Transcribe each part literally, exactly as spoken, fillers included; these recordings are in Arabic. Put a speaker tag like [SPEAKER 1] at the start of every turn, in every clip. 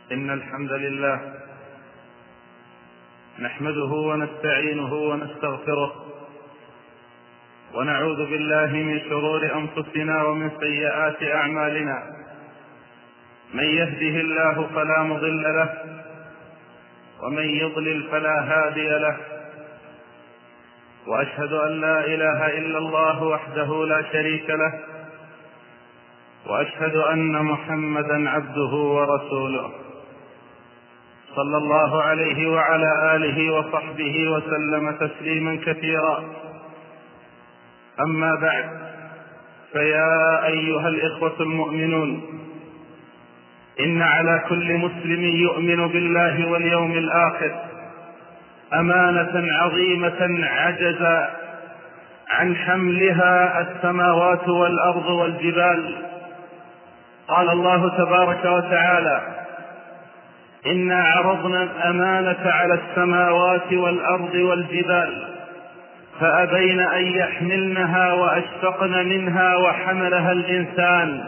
[SPEAKER 1] إن الحمد لله نحمده ونستعينه ونستغفره ونعوذ بالله من شرور أنفسنا ومن سيئات أعمالنا. من يهده الله فلا مضل له ومن يضلل فلا هادي له، وأشهد أن لا إله إلا الله وحده لا شريك له، وأشهد أن محمدا عبده ورسوله صلى الله عليه وعلى آله وصحبه وسلم تسليما كثيرا. أما بعد، فيا أيها الإخوة المؤمنون، إن على كل مسلم يؤمن بالله واليوم الآخر أمانة عظيمة عجز عن حملها السماوات والأرض والجبال. قال الله تبارك وتعالى: إنا عرضنا الأمانة على السماوات والأرض والجبال فأبين أن يحملنها وأشفقن منها وحملها الإنسان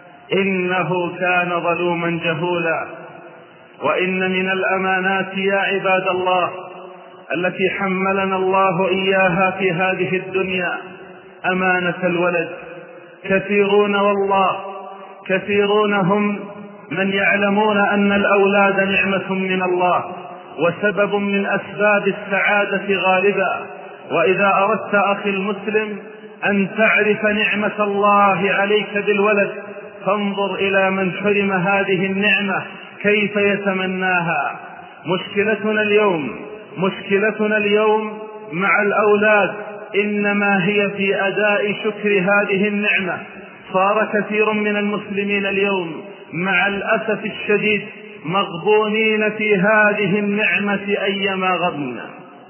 [SPEAKER 1] إنه كان ظلوما جهولا. وإن من الأمانات يا عباد الله التي حملنا الله إياها في هذه الدنيا أمانة الولد. كثيرون والله كثيرون هم من يعلمون أن الأولاد نعمة من الله وسبب من أسباب السعادة غالبا. وإذا أردت أخي المسلم أن تعرف نعمة الله عليك بالولد فانظر إلى من حرم هذه النعمة كيف يتمناها. مشكلتنا اليوم مشكلتنا اليوم مع الأولاد إنما هي في أداء شكر هذه النعمة. صار كثير من المسلمين اليوم مع الأسف الشديد مغبونين في هذه النعمة أيما غبنا.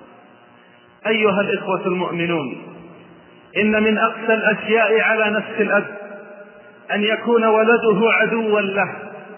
[SPEAKER 1] أيها الإخوة المؤمنون، إن من أقسى الأشياء على نفس الأب أن يكون ولده عدوا له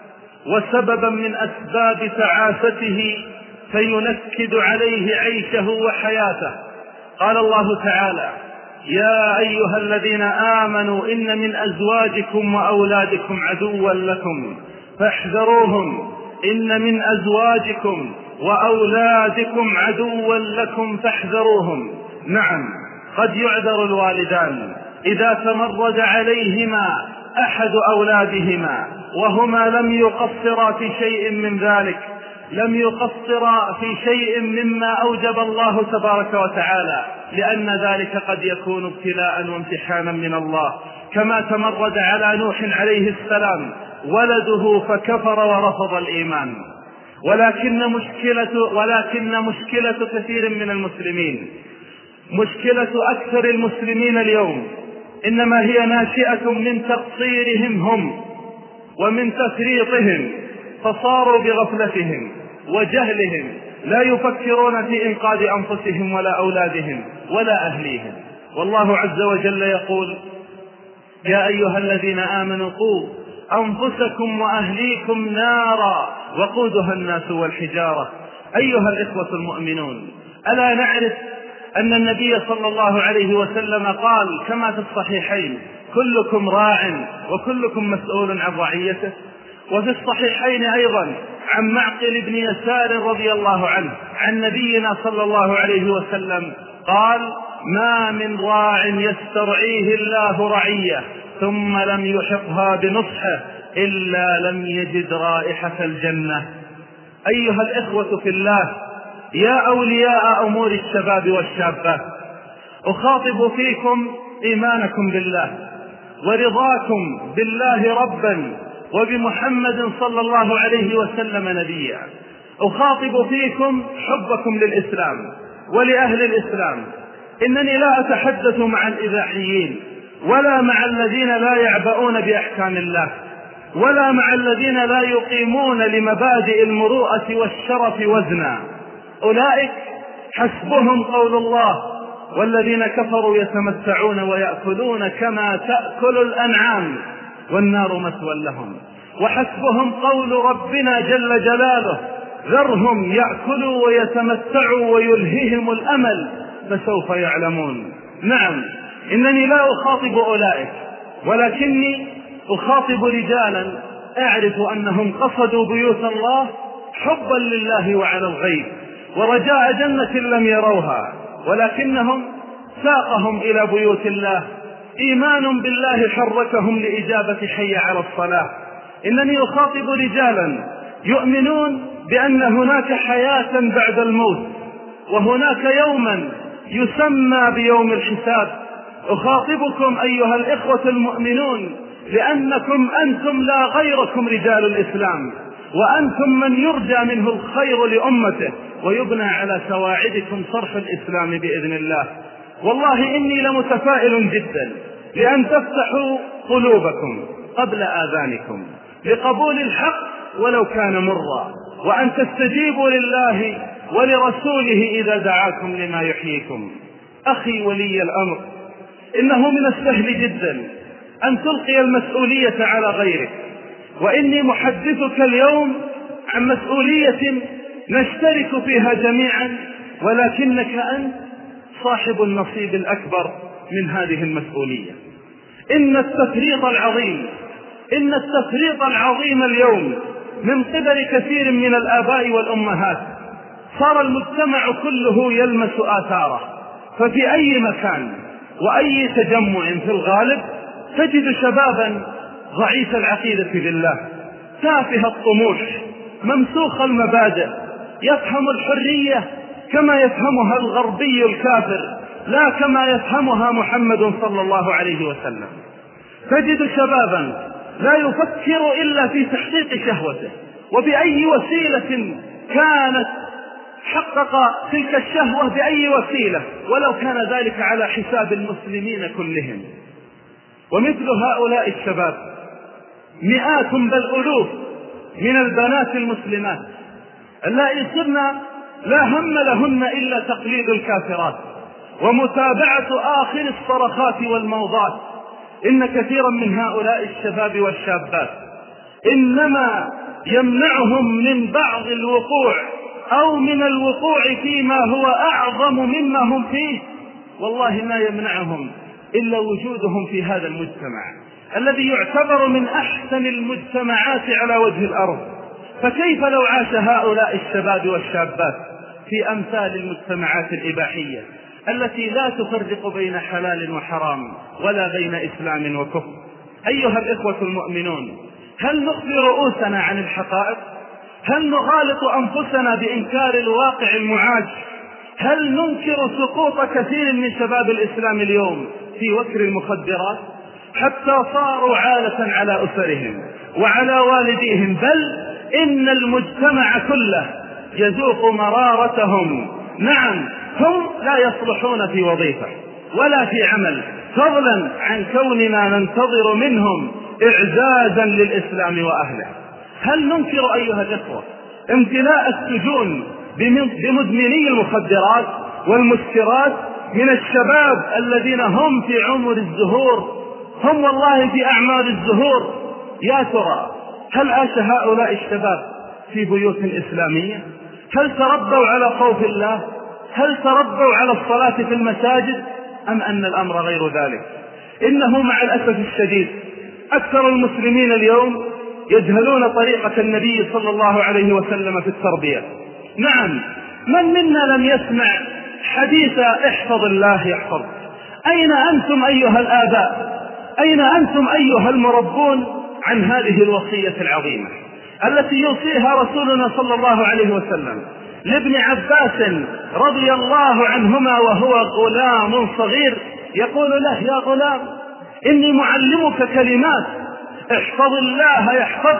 [SPEAKER 1] وسببا من أسباب تعاسته فينكد عليه عيشه وحياته. قال الله تعالى: يا أيها الذين آمنوا إن من أزواجكم وأولادكم عدوا لكم فاحذروهم إن من أزواجكم وأولادكم عدوا لكم فاحذروهم. نعم، قد يعذر الوالدان إذا تمرد عليهما أحد أولادهما وهما لم يقصرا في شيء من ذلك لم يقصر في شيء مما أوجب الله تبارك وتعالى، لأن ذلك قد يكون ابتلاء وامتحانا من الله. كما تمرد على نوح عليه السلام ولده فكفر ورفض الإيمان. ولكن مشكلة, ولكن مشكلة كثير من المسلمين، مشكلة أكثر المسلمين اليوم إنما هي ناشئة من تقصيرهم هم ومن تفريطهم، فصاروا بغفلتهم وجهلهم لا يفكرون في إنقاذ أنفسهم ولا أولادهم ولا أهليهم. والله عز وجل يقول: يا أيها الذين آمنوا قوا أنفسكم وأهليكم نارا وقودها الناس والحجارة. أيها الإخوة المؤمنون، ألا نعرف أن النبي صلى الله عليه وسلم قال كما في الصحيحين: كلكم راع وكلكم مسؤول عن رعيته. وفي الصحيحين أيضا عن معقل بن يسار رضي الله عنه عن نبينا صلى الله عليه وسلم قال: ما من راع يسترعيه الله رعية ثم لم يحقها بنصحه إلا لم يجد رائحة الجنة. أيها الإخوة في الله، يا أولياء أمور الشباب والشابات، أخاطب فيكم إيمانكم بالله ورضاكم بالله ربا وبمحمد صلى الله عليه وسلم نبيا. أخاطب فيكم حبكم للإسلام ولأهل الإسلام. إنني لا أتحدث مع الإذاعيين ولا مع الذين لا يعبؤون بأحكام الله ولا مع الذين لا يقيمون لمبادئ المروءة والشرف وزنا. أولئك حسبهم قول الله: والذين كفروا يتمتعون ويأكلون كما تأكل الأنعام والنار مثوى لهم. وحسبهم قول ربنا جل جلاله: ذرهم يأكلوا ويتمتعوا ويلههم الأمل فسوف يعلمون. نعم، إنني لا أخاطب أولئك، ولكني أخاطب رجالا أعرف أنهم قصدوا بيوت الله حبا لله وعلى الغيب ورجاء جنة لم يروها، ولكنهم ساقهم إلى بيوت الله إيمان بالله حركهم لإجابة حي على الصلاة. إنني أخاطب رجالا يؤمنون بأن هناك حياة بعد الموت وهناك يوما يسمى بيوم الحساب. أخاطبكم أيها الإخوة المؤمنون لأنكم أنتم لا غيركم رجال الإسلام، وأنتم من يرجى منه الخير لأمته، ويبنى على سواعدكم صرف الإسلام بإذن الله. والله إني لمتفائل جدا لأن تفتحوا قلوبكم قبل آذانكم لقبول الحق ولو كان مرا، وأن تستجيبوا لله ولرسوله إذا دعاكم لما يحييكم. أخي ولي الأمر، إنه من السهل جدا أن تلقي المسؤولية على غيرك، وإني محدثك اليوم عن مسؤولية نشترك فيها جميعا، ولكنك أنت صاحب النصيب الأكبر من هذه المسؤولية. إن التفريط العظيم إن التفريط العظيم اليوم من قبل كثير من الآباء والأمهات صار المجتمع كله يلمس آثاره، ففي أي مكان وأي تجمع في الغالب تجد شبابا ضعيف العقيدة بالله، تافه الطموح، ممسوخ المبادئ، يفهم الحرية كما يفهمها الغربي الكافر لا كما يفهمها محمد صلى الله عليه وسلم. تجد شبابا لا يفكر إلا في تحقيق شهوته، وبأي وسيلة كانت حقق تلك الشهوة بأي وسيلة، ولو كان ذلك على حساب المسلمين كلهم. ومثل هؤلاء الشباب مئات بل ألوف من البنات المسلمات اللائي صرنا لا هم لهن إلا تقليد الكافرات ومتابعة آخر الصرخات والموضات. إن كثيرا من هؤلاء الشباب والشابات إنما يمنعهم من بعض الوقوع أو من الوقوع فيما هو أعظم مما هم فيه، والله ما يمنعهم إلا وجودهم في هذا المجتمع الذي يعتبر من أحسن المجتمعات على وجه الأرض. فكيف لو عاش هؤلاء الشباب والشابات في أمثال المجتمعات الإباحية التي لا تفرق بين حلال وحرام ولا بين إسلام وكفر؟ أيها الإخوة المؤمنون، هل نخفي رؤوسنا عن الحقائق؟ هل نغالط أنفسنا بإنكار الواقع المعاش؟ هل ننكر سقوط كثير من شباب الإسلام اليوم في وكر المخدرات حتى صاروا عالة على أسرهم وعلى والديهم، بل إن المجتمع كله يذوق مرارتهم؟ نعم، هم لا يصلحون في وظيفة ولا في عمل، فضلا عن كوننا ننتظر منهم إعزازا للإسلام وأهله. هل ننكر أيها الإخوة امتلاء السجون بمدمني المخدرات والمسكرات من الشباب الذين هم في عمر الزهور، هم والله في أعمار الزهور؟ يا ترى هل عاش هؤلاء الشباب في بيوت إسلامية؟ هل تربوا على خوف الله؟ هل تربوا على الصلاة في المساجد؟ أم أن الأمر غير ذلك؟ إنه مع الأسف الشديد أكثر المسلمين اليوم يجهلون طريقة النبي صلى الله عليه وسلم في التربية. نعم، من منا لم يسمع حديث احفظ الله يحفظ؟ أين أنتم أيها الآباء؟ أين أنتم أيها المربون عن هذه الوصية العظيمة التي يوصيها رسولنا صلى الله عليه وسلم لابن عباس رضي الله عنهما وهو غلام صغير؟ يقول له: يا غلام، إني معلمك كلمات، احفظ الله يحفظ،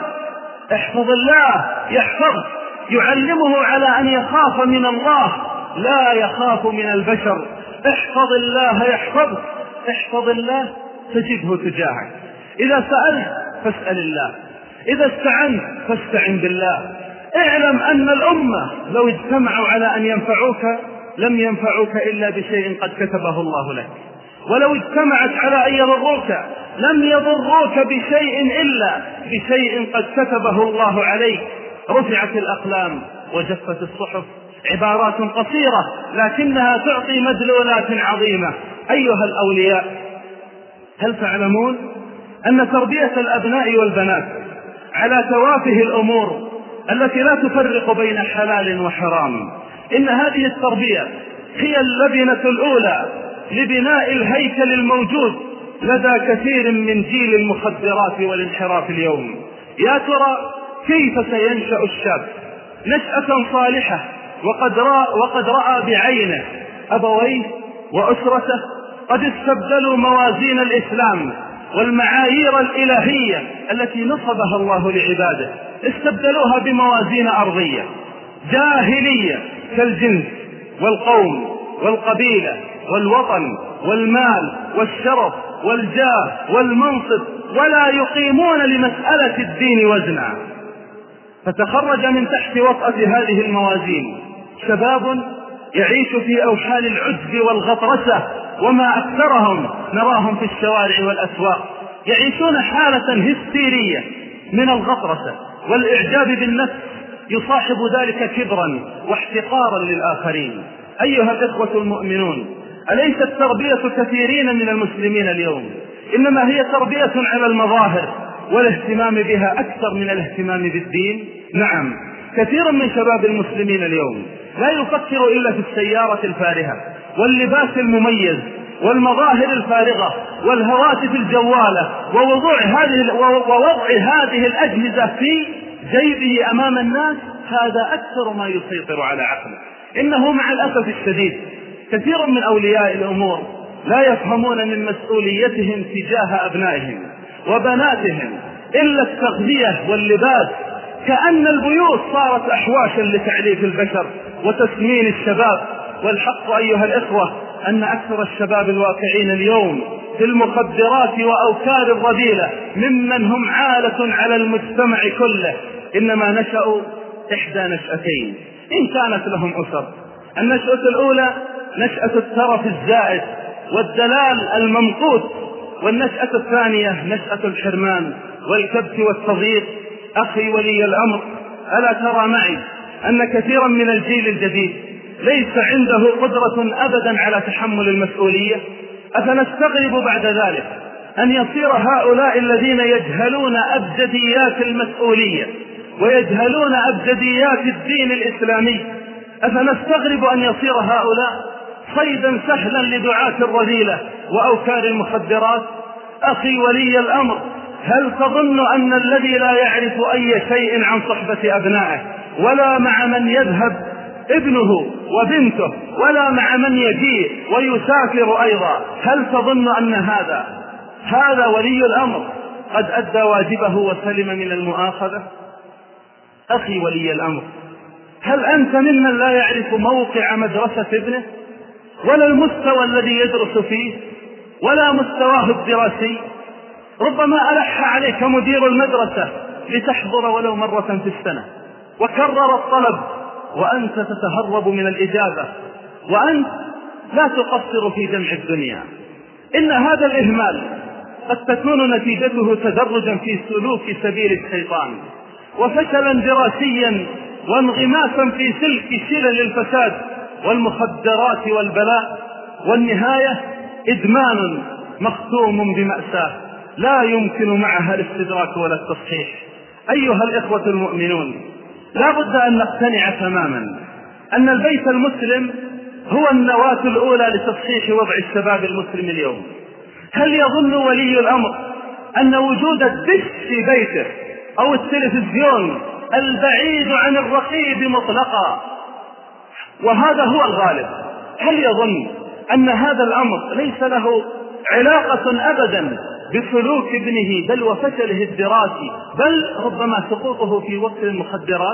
[SPEAKER 1] احفظ الله يحفظ. يعلمه على أن يخاف من الله لا يخاف من البشر. احفظ الله يحفظ، احفظ الله تجده تجاهك. إذا سألت فاسأل الله، إذا استعنت فاستعن بالله. اعلم أن الأمة لو اجتمعوا على أن ينفعوك لم ينفعوك إلا بشيء قد كتبه الله لك، ولو اجتمعت على أن يضروك لم يضروك بشيء إلا بشيء قد كتبه الله عليك. رفعت الأقلام وجفت الصحف، عبارات قصيرة لكنها تعطي مدلولات عظيمة. أيها الأولياء، هل تعلمون أن تربية الأبناء والبنات على توافه الأمور التي لا تفرق بين حلال وحرام. إن هذه التربية هي اللبنة الأولى لبناء الهيكل الموجود لدى كثير من جيل المخدرات والانحراف اليوم. يا ترى كيف سينشأ الشاب نشأة صالحة وقد رأى, وقد رأى بعينه أبويه وأسرته قد استبدلوا موازين الإسلام والمعايير الإلهية التي نصبها الله لعباده، استبدلوها بموازين أرضية جاهلية كالجنس والقوم والقبيلة والوطن والمال والشرف والجاه والمنصب، ولا يقيمون لمسألة الدين وزنا. فتخرج من تحت وطأة هذه الموازين شباب يعيش في أوحال العجب والغطرسة، وما أكثرهم نراهم في الشوارع والأسواق يعيشون حالة هستيرية من الغطرسة والإعجاب بالنفس، يصاحب ذلك كبرا واحتقارا للآخرين. أيها الإخوة المؤمنون، أليست تربية كثيرين من المسلمين اليوم إنما هي تربية على المظاهر والاهتمام بها أكثر من الاهتمام بالدين؟ نعم، كثير من شباب المسلمين اليوم لا يفكر إلا في السيارة الفارهة واللباس المميز والمظاهر الفارغة والهواتف الجوالة ووضع هذه ووضع هذه الأجهزة في جيبه أمام الناس. هذا أكثر ما يسيطر على عقله. إنه مع الأسف الشديد كثير من أولياء الأمور لا يفهمون من مسؤوليتهم تجاه أبنائهم وبناتهم إلا التغذية واللباس، كأن البيوت صارت أحواشا لتعليف البشر وتسمين الشباب. والحق أيها الإخوة أن أكثر الشباب الواقعين اليوم في المخدرات وأوكار الرذيلة ممن هم عالة على المجتمع كله إنما نشأوا إحدى نشأتين إن كانت لهم أسر. النشأة الأولى نشأة الترف الزائد والدلال الممقوت، والنشأة الثانية نشأة الحرمان والكبت والتضييق. أخي ولي الأمر، ألا ترى معي أن كثيرا من الجيل الجديد ليس عنده قدرة أبدا على تحمل المسؤولية؟ أفنستغرب بعد ذلك أن يصير هؤلاء الذين يجهلون أبجديات المسؤولية ويجهلون أبجديات الدين الإسلامي، أفنستغرب أن يصير هؤلاء صيدا سهلا لدعاة الرذيلة وأوكار المخدرات؟ أخي ولي الأمر، هل تظن أن الذي لا يعرف أي شيء عن صحبة أبنائه ولا مع من يذهب ابنه وبنته ولا مع من يجيء ويسافر أيضا، هل تظن أن هذا هذا ولي الأمر قد أدى واجبه وسلم من المؤاخذة؟ أخي ولي الأمر، هل أنت ممن لا يعرف موقع مدرسة ابنه ولا المستوى الذي يدرس فيه ولا مستواه الدراسي؟ ربما ألح عليك مدير المدرسة لتحضر ولو مرة في السنة وكرر الطلب وأنت تتهرب من الإجابة، وأنت لا تقصر في جمع الدنيا. إن هذا الإهمال قد تكون نتيجته تدرجا في سلوك سبيل الشيطان وفشلا دراسيا وانغماسا في سلك شلل الفساد والمخدرات والبلاء، والنهاية إدمان مختوم بمأساة لا يمكن معها الاستدراك ولا التصحيح. أيها الإخوة المؤمنون، لا بد أن نقتنع تماما أن البيت المسلم هو النواة الأولى لتصحيح وضع الشباب المسلم اليوم. هل يظن ولي الأمر أن وجود الدش في بيته أو التلفزيون البعيد عن الرقيب مطلقا، وهذا هو الغالب، هل يظن أن هذا الأمر ليس له علاقة أبدا بسلوك ابنه بل وفشله الدراسي، بل ربما سقوطه في وقت المخدرات؟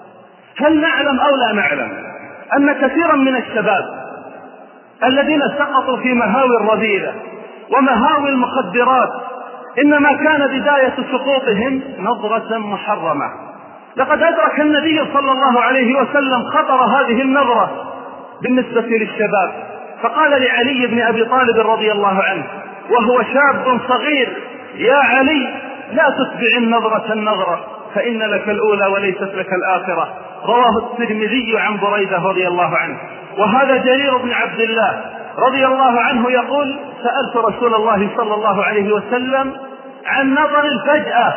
[SPEAKER 1] هل نعلم أو لا نعلم أن كثيرا من الشباب الذين سقطوا في مهاوي الرذيلة ومهاوي المخدرات إنما كان بداية سقوطهم نظرة محرمة؟ لقد أدرك النبي صلى الله عليه وسلم خطر هذه النظرة بالنسبة للشباب، فقال لعلي بن أبي طالب رضي الله عنه وهو شاب صغير: يا علي، لا تتبع النظرة النظرة، فإن لك الأولى وليست لك الآخرة. رواه الترمذي عن بريدة رضي الله عنه. وهذا جرير بن عبد الله رضي الله عنه يقول: سألت رسول الله صلى الله عليه وسلم عن نظر الفجأة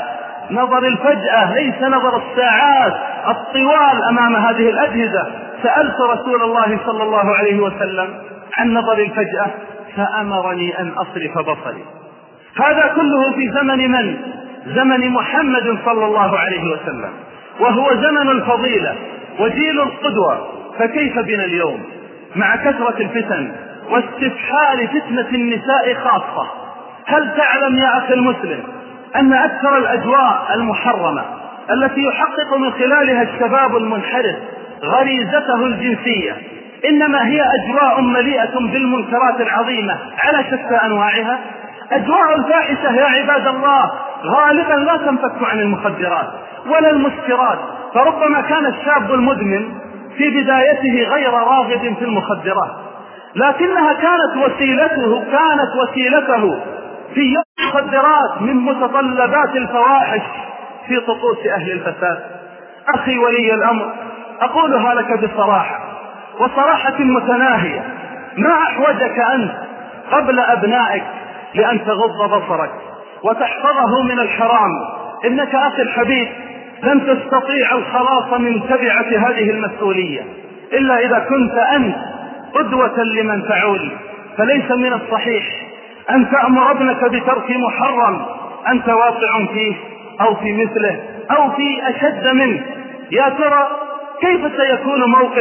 [SPEAKER 1] نظر الفجأة، ليس نظر الساعات الطوال أمام هذه الأجهزة. سألت رسول الله صلى الله عليه وسلم عن نظر الفجأة فأمرني أن أصرف بصري. هذا كله في زمن من؟ زمن محمد صلى الله عليه وسلم، وهو زمن الفضيلة وجيل القدوة. فكيف بنا اليوم مع كثرة الفتن واستفحال فتنة النساء خاصة؟ هل تعلم يا أخي المسلم أن أكثر الأجواء المحرمة التي يحقق من خلالها الشباب المنحرف غريزته الجنسية إنما هي أجواء مليئة بالمنكرات العظيمة على شتى أنواعها؟ أجواء الفاحشة يا عباد الله غالبا لا تنفك عن المخدرات ولا المسكرات، فربما كان الشاب المدمن في بدايته غير راغب في المخدرات، لكنها كانت وسيلته كانت وسيلته في يوم المخدرات من متطلبات الفواحش في طقوس أهل الفساد. أخي ولي الأمر، أقولها لك بصراحة وصراحة متناهية، ما أحوجك أنت قبل أبنائك لأن تغض بصرك وتحفظه من الحرام؟ إنك أخي الحبيب لن تستطيع الخلاص من تبعة هذه المسؤولية إلا إذا كنت أنت قدوة لمن تعول. فليس من الصحيح أن تأمر ابنك بترك محرم أنت واقع فيه أو في مثله أو في أشد منه. يا ترى كيف سيكون موقف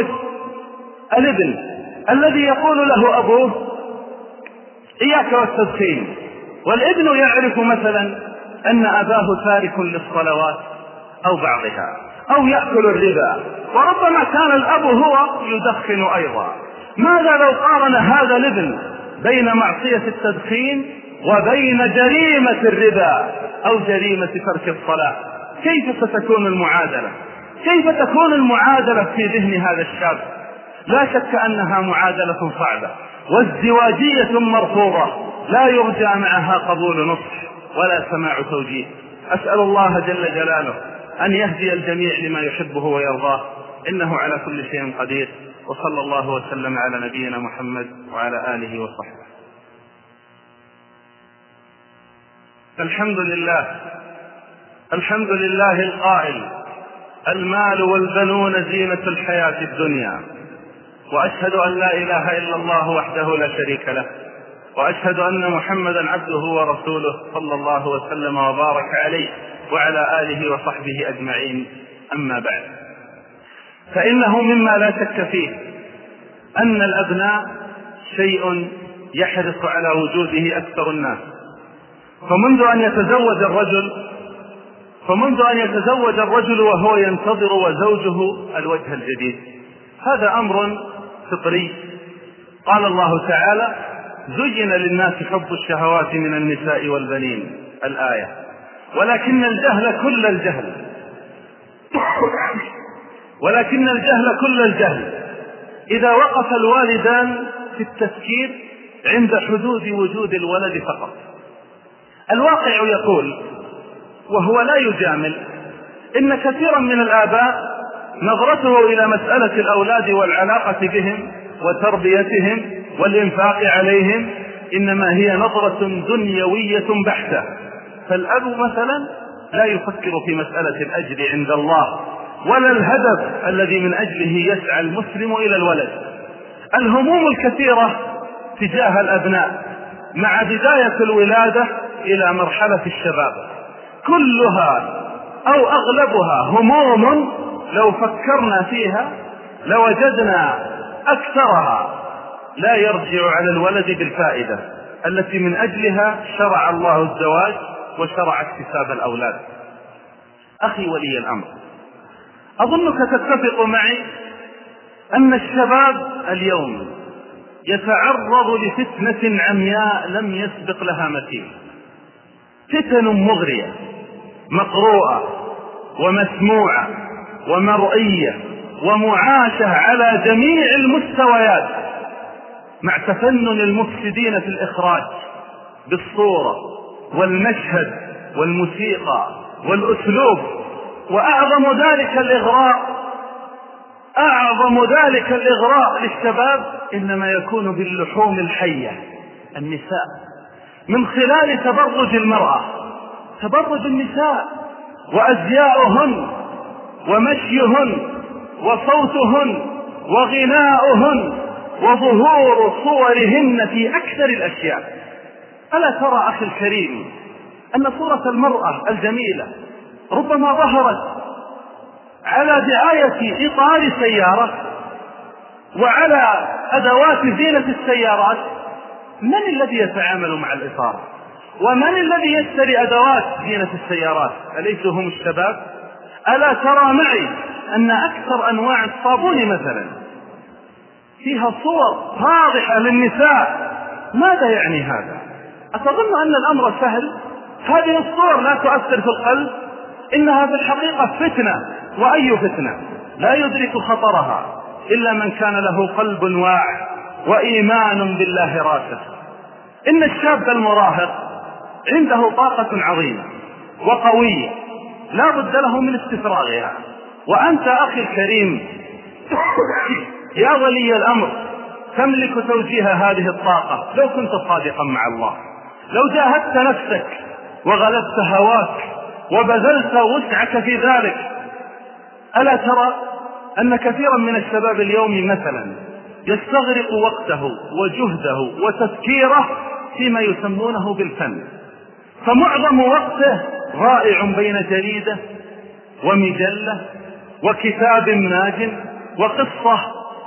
[SPEAKER 1] الابن الذي يقول له أبوه إياك والتدخين، والابن يعرف مثلا أن أباه تارك للصلوات أو بعضها أو يأكل الربا، وربما كان الأب هو يدخن أيضا؟ ماذا لو قارن هذا الابن بين معصية التدخين وبين جريمة الربا أو جريمة ترك الصلاة؟ كيف ستكون المعادلة؟ كيف تكون المعادلة في ذهن هذا الشاب؟ لا شك أنها معادلة صعبة وازدواجية مرفوضة لا يرجى معها قبول نصح ولا سماع توجيه. أسأل الله جل جلاله أن يهدي الجميع لما يحبه ويرضاه، إنه على كل شيء قدير. وصلى الله وسلم على نبينا محمد وعلى آله وصحبه. الحمد لله الحمد لله القائل: المال والبنون زينة الحياة الدنيا. وأشهد أن لا إله إلا الله وحده لا شريك له، وأشهد أن محمدا عبده ورسوله صلى الله وسلم وبارك عليه وعلى آله وصحبه أجمعين. أما بعد، فإنه مما لا شك فيه أن الأبناء شيء يحرص على وجوده أكثر الناس. فمنذ أن يتزوج الرجل فمنذ أن يتزوج الرجل وهو ينتظر وزوجه الوجه الجديد. هذا أمر فطري. قال الله تعالى: زين للناس حب الشهوات من النساء والبنين، الآية. ولكن الجهل كل الجهل ولكن الجهل كل الجهل إذا وقف الوالدان في التفكير عند حدود وجود الولد فقط. الواقع يقول، وهو لا يجامل، إن كثيرا من الآباء نظرته إلى مسألة الأولاد والعلاقة بهم وتربيتهم والإنفاق عليهم إنما هي نظرة دنيوية بحتة. فالأب مثلا لا يفكر في مسألة الأجر عند الله ولا الهدف الذي من أجله يسعى المسلم إلى الولد. الهموم الكثيرة تجاه الأبناء مع بداية الولادة إلى مرحلة الشباب كلها أو أغلبها هموم لو فكرنا فيها لوجدنا أكثرها لا يرجع على الولد بالفائدة التي من أجلها شرع الله الزواج وشرع اكتساب الأولاد. أخي ولي الأمر، أظنك تتفق معي أن الشباب اليوم يتعرض لفتنة عمياء لم يسبق لها مثيل، فتن مغرية مقروءة ومسموعة ومرئية ومعاشة على جميع المستويات، مع تفنن المفسدين في الإخراج بالصورة والمشهد والموسيقى والأسلوب. وأعظم ذلك الإغراء أعظم ذلك الإغراء للشباب إنما يكون باللحوم الحية، النساء، من خلال تبرج المرأة، تبرج النساء وأزياؤهن ومشيهن وصوتهن وغناؤهن وظهور صورهن في أكثر الأشياء. ألا ترى أخي الكريم أن صورة المرأة الجميلة ربما ظهرت على دعاية إطار سيارة وعلى أدوات زينة السيارات؟ من الذي يتعامل مع الإطار؟ ومن الذي يشتري أدوات زينة السيارات؟ أليس هم الشباب؟ ألا ترى معي أن أكثر أنواع الصابون مثلا فيها صور واضحة للنساء؟ ماذا يعني هذا؟ أتظن أن الأمر سهل؟ هذه الصور لا تؤثر في القلب؟ إنها في الحقيقة فتنة، وأي فتنة لا يدرك خطرها إلا من كان له قلب واعي وإيمان بالله راسخ. إن الشاب المراهق عنده طاقة عظيمة وقوية لا بد له من استفراغها، وأنت أخي الكريم يا ولي الأمر تملك توجيه هذه الطاقة لو كنت صادقا مع الله، لو جاهدت نفسك وغلبت هواك وبذلت وسعك في ذلك. ألا ترى أن كثيرا من الشباب اليوم مثلا يستغرق وقته وجهده وتفكيره فيما يسمونه بالفن، فمعظم وقته رائع بين جريدة ومجلة وكتاب ناجم وقصة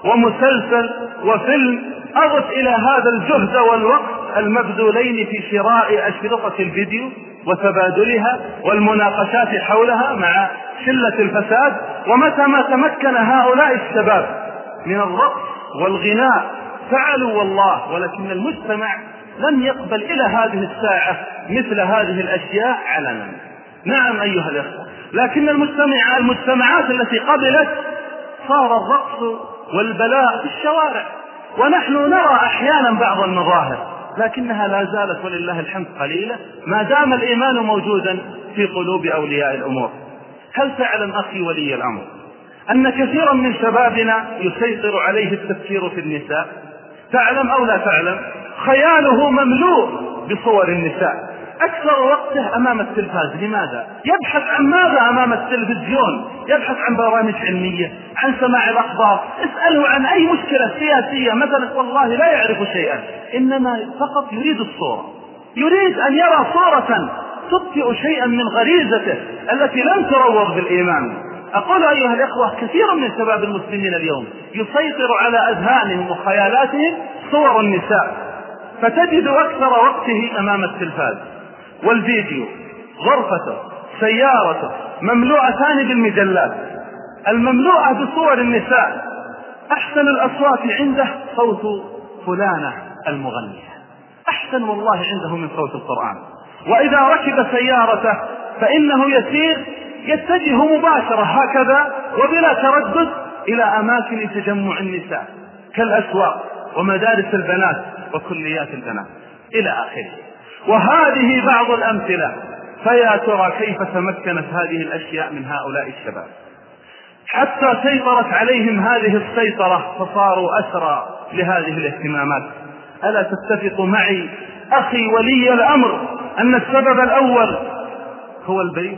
[SPEAKER 1] ومسلسل وفيلم، أضف إلى هذا الجهد والوقت المبذولين في شراء أشرطة الفيديو وتبادلها والمناقشات حولها مع شلة الفساد. ومتى ما تمكن هؤلاء الشباب من الرقص والغناء فعلوا والله، ولكن المجتمع لم يقبل إلى هذه الساعة مثل هذه الأشياء علنا. نعم أيها الأخوة، لكن المجتمع المجتمعات التي قبلت صار الرقص والبلاء في الشوارع، ونحن نرى أحيانا بعض المظاهر لكنها لا زالت ولله الحمد قليلة ما دام الإيمان موجودا في قلوب أولياء الأمور. هل تعلم أخي ولي الأمر أن كثيرا من شبابنا يسيطر عليه التفكير في النساء؟ تعلم أو لا تعلم؟ خياله مملوء بصور النساء، أكثر وقته أمام التلفاز. لماذا؟ يبحث عن ماذا أمام التلفزيون؟ يبحث عن برامج علمية، عن سماع الأخبار. اسأله عن أي مشكلة سياسية مثلا والله لا يعرف شيئا، إنما فقط يريد الصورة، يريد أن يرى صورة تطفئ شيئا من غريزته التي لم تروض بالإيمان. أقول أيها الأخوة كثيرا من شباب المسلمين اليوم يسيطر على أذهانهم وخيالاتهم صور النساء، فتجد أكثر وقته أمام التلفاز والفيديو، غرفته سيارته مملوءتان بالمجلات المملوءة بصور النساء. أحسن الأصوات عنده صوت فلانة المغنية، أحسن والله عنده من صوت القرآن. وإذا ركب سيارته فإنه يسير يتجه مباشرة هكذا وبلا تردد إلى أماكن تجمع النساء كالأسواق ومدارس البنات وكليات البنات إلى آخره. وهذه بعض الأمثلة، فيا ترى كيف تمكنت هذه الأشياء من هؤلاء الشباب حتى سيطرت عليهم هذه السيطرة فصاروا أسرى لهذه الاهتمامات. ألا تتفق معي أخي ولي الأمر أن السبب الأول هو البيت،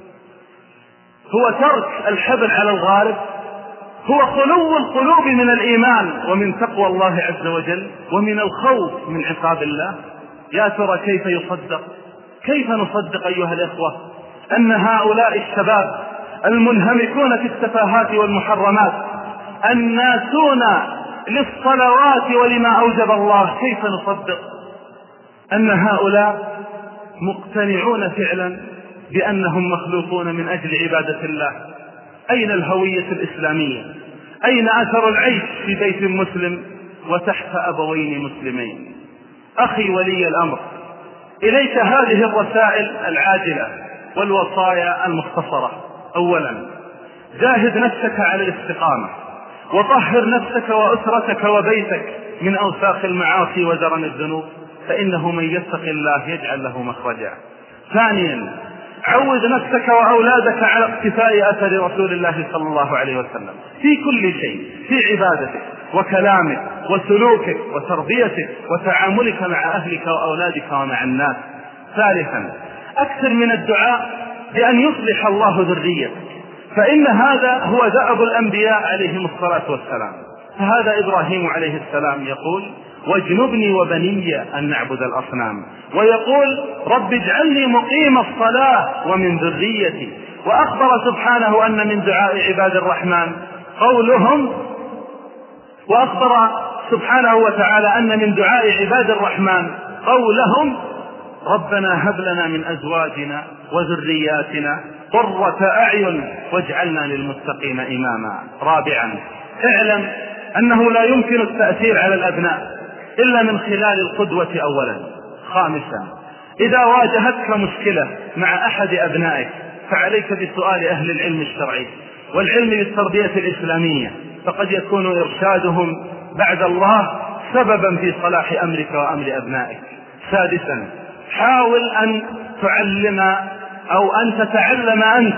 [SPEAKER 1] هو ترك الحبل على الغارب، هو خلو القلوب من الإيمان ومن تقوى الله عز وجل ومن الخوف من عقاب الله؟ يا ترى كيف يصدق، كيف نصدق أيها الأخوة أن هؤلاء الشباب المنهمكون في التفاهات والمحرمات الناسون للصلوات ولما أوجب الله، كيف نصدق أن هؤلاء مقتنعون فعلا بأنهم مخلوقون من أجل عبادة الله؟ أين الهوية الإسلامية؟ أين أثر العيش في بيت مسلم وتحت أبوين مسلمين؟ أخي ولي الأمر، إليك هذه الرسائل العاجلة والوصايا المختصرة. أولا، جاهد نفسك على الاستقامة، وطهر نفسك وأسرتك وبيتك من أوساخ المعاصي ودرن الذنوب، فإنه من يتق الله يجعل له مخرجا. ثانيا، عود نفسك وأولادك على اقتفاء أثر رسول الله صلى الله عليه وسلم في كل شيء، في عبادتك وكلامك وسلوكك وتربيتك وتعاملك مع أهلك وأولادك ومع الناس. ثالثا، أكثر من الدعاء بأن يصلح الله ذريتك، فإن هذا هو دأب الأنبياء عليهم الصلاة والسلام. فهذا إبراهيم عليه السلام يقول: واجنبني وبني أن نعبد الأصنام، ويقول: رب اجعلني مقيم الصلاة ومن ذريتي. وأخبر سبحانه أن من دعاء عباد الرحمن قولهم وأخبر سبحانه وتعالى أن من دعاء عباد الرحمن قولهم: ربنا هب لنا من أزواجنا وذرياتنا قرة أعين واجعلنا للمتقين إماما. رابعا، اعلم أنه لا يمكن التأثير على الأبناء إلا من خلال القدوة أولا. خامسا، إذا واجهتك مشكلة مع أحد أبنائك فعليك بسؤال أهل العلم الشرعي والعلم بالتربية الإسلامية، فقد يكون إرشادهم بعد الله سببا في صلاح أمرك وأمر أبنائك. سادسا، حاول أن تعلم أو أن تتعلم أنت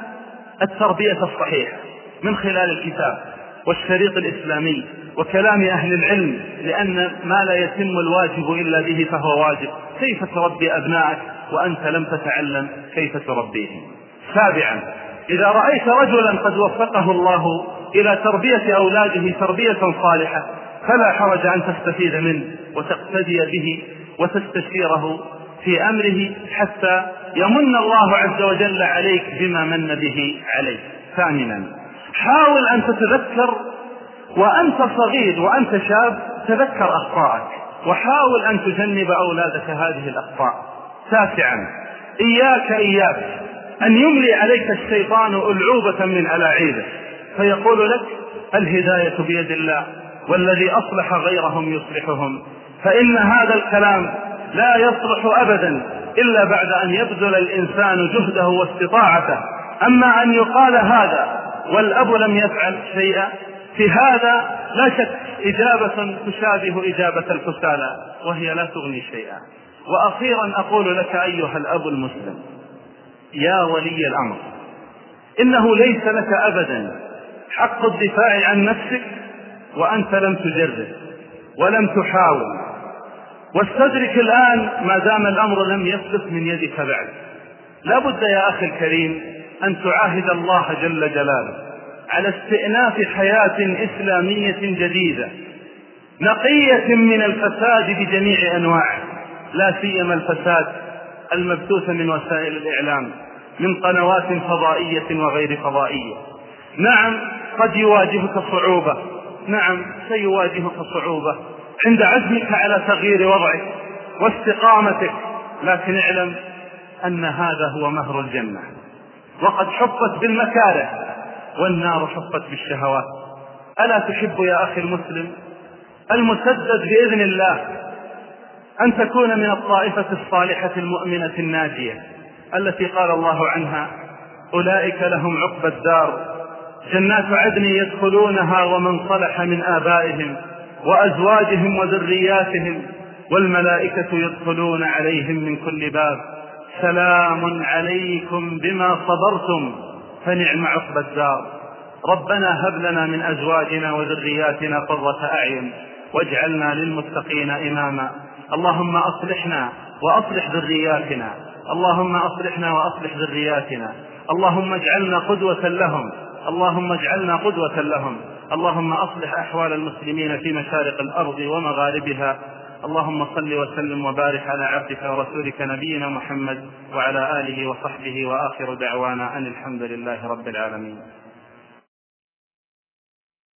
[SPEAKER 1] التربية الصحيحة من خلال الكتاب والشريط الإسلامي وكلام أهل العلم، لأن ما لا يتم الواجب إلا به فهو واجب. كيف تربي أبنائك وأنت لم تتعلم كيف تربيهم؟ سابعا، إذا رأيت رجلا قد وفقه الله إلى تربية أولاده تربية صالحة فلا حرج أن تستفيد منه وتقتدي به وتستشيره في أمره حتى يمن الله عز وجل عليك بما من به عليك. ثامنا، حاول أن تتذكر وأنت صغير وأنت شاب، تذكر أخطائك وحاول أن تجنب أولادك هذه الأخطاء. تاسعا، إياك إياك أن يملي عليك الشيطان ألعوبة من ألاعيبه فيقول لك: الهداية بيد الله والذي أصلح غيرهم يصلحهم. فإن هذا الكلام لا يصلح أبدا إلا بعد أن يبذل الإنسان جهده واستطاعته. أما أن يقال هذا والأب لم يفعل شيئا، في هذا لا شك إجابة تشابه إجابة الكسالى وهي لا تغني شيئا. وأخيرا أقول لك أيها الأب المسلم يا ولي الأمر، إنه ليس لك أبدا حق الدفاع عن نفسك وأنت لم تجرب ولم تحاول. واستدرك الآن ما دام الأمر لم يسلك من يدك بعد. لا بد يا أخي الكريم أن تعاهد الله جل جلاله على استئناف حياة إسلامية جديدة نقية من الفساد بجميع أنواعه، لا سيما الفساد المبثوث من وسائل الإعلام من قنوات فضائية وغير فضائية. نعم قد يواجهك صعوبة، نعم سيواجهك صعوبة عند عزمك على تغيير وضعك واستقامتك، لكن اعلم أن هذا هو مهر الجنة، وقد حفت بالمكاره والنار حفت بالشهوات. ألا تحب يا أخي المسلم المسدد بإذن الله أن تكون من الطائفة الصالحة المؤمنة الناجية التي قال الله عنها: أولئك لهم عقبى الدار جنات عدن يدخلونها ومن صلح من آبائهم وأزواجهم وذرياتهم والملائكة يدخلون عليهم من كل باب سلام عليكم بما صبرتم فنعم عقبى الدار. ربنا هب لنا من أزواجنا وذرياتنا قرة أعين واجعلنا للمتقين إماما. اللهم أصلحنا وأصلح ذرياتنا، اللهم أصلحنا وأصلح ذرياتنا، اللهم اجعلنا قدوة لهم، اللهم اجعلنا قدوة لهم. اللهم أصلح أحوال المسلمين في مشارق الأرض ومغاربها. اللهم صل وسلم وبارك على عبدك ورسولك نبينا محمد وعلى آله وصحبه، وآخر دعوانا أن الحمد لله رب العالمين.